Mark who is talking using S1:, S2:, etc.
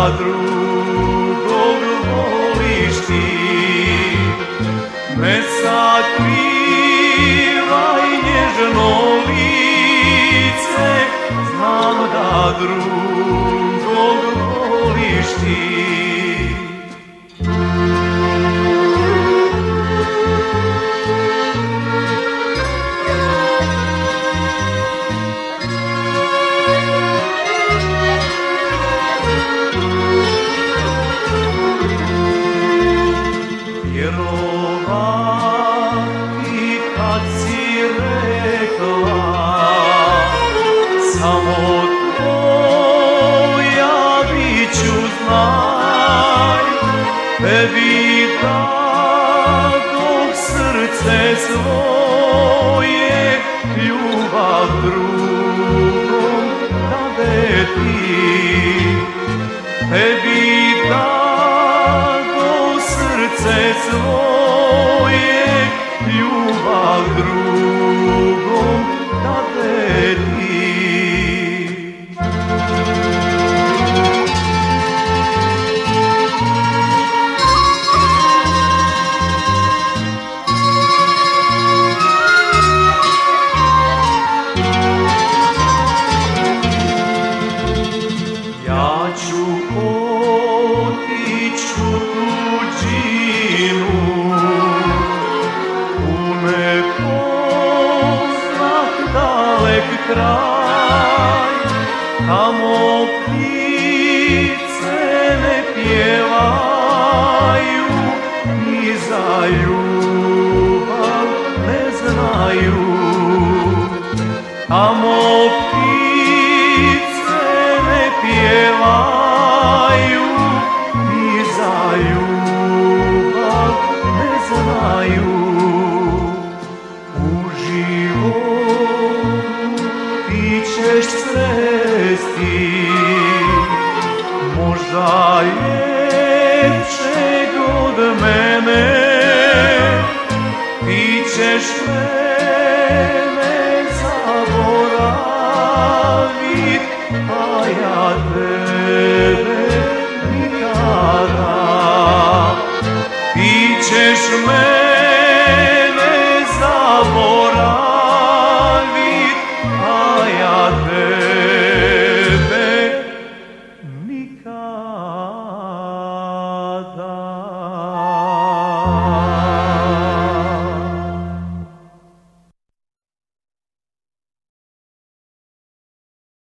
S1: drugog voliš ti. Ne sakrivaj nježno lice, znam da drugog voliš ti. Vjerovati kad si rekla, samo tvoja biću znaj, tebi dadoh srce svoje, ljubav drugom dade ti, tebi srce svoje, ljubav drugom dade ti. Ja ću otići u tuđinu, u nepoznat dalek kraj, tamo ptice ne pjevaju, ni za ljubav ne znaju. Tamo ptice ne pjevaju, ni za ljubav ne znaju. U životu ti ćeš sresti možda ljepšeg od mene, ti ćeš mene zaboravit, a ja te